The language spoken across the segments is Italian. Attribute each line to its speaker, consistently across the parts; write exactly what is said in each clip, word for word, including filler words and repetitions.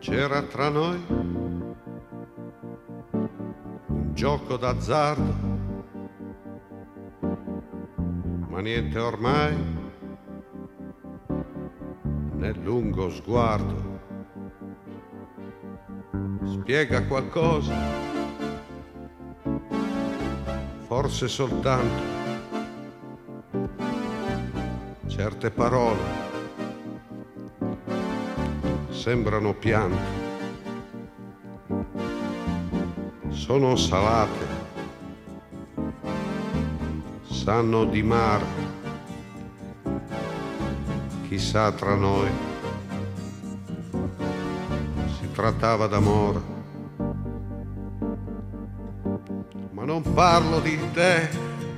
Speaker 1: C'era tra noi un gioco d'azzardo, ma niente ormai nel lungo sguardo spiega qualcosa, forse soltanto certe parole sembrano pianto, sono salate, sanno di mare, chissà tra noi si trattava d'amore, ma non parlo di te,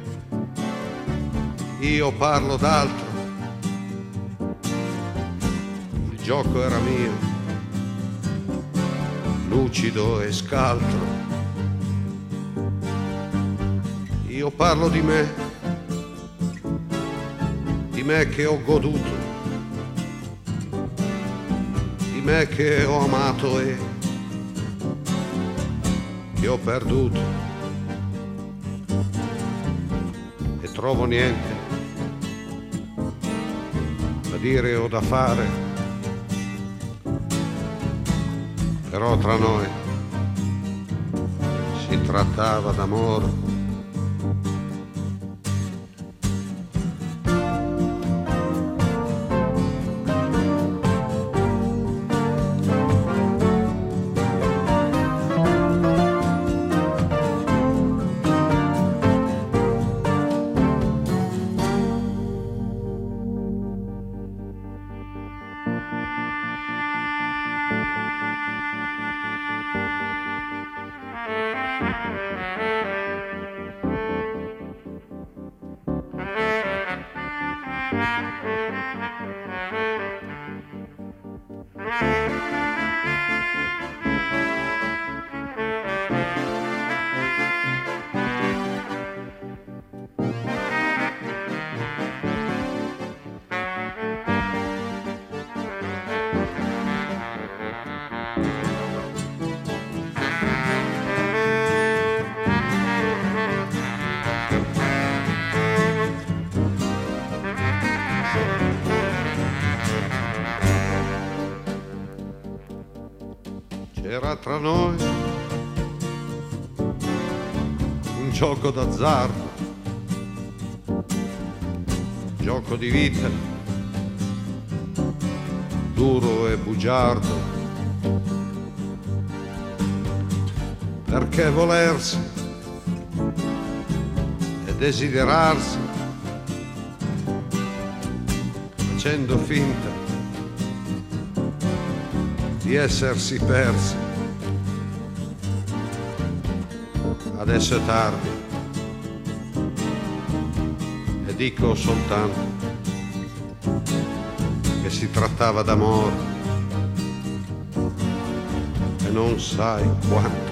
Speaker 1: io parlo d'altro. Il gioco era mio, lucido e scaltro. Io parlo di me, di me che ho goduto, di me che ho amato e che ho perduto. E trovo niente da dire o da fare, però tra noi si trattava d'amore. C'era tra noi un gioco d'azzardo, gioco di vita, duro e bugiardo, perché volersi e desiderarsi, facendo finta di essersi persi. Adesso è tardi e dico soltanto che si trattava d'amore e non sai quanto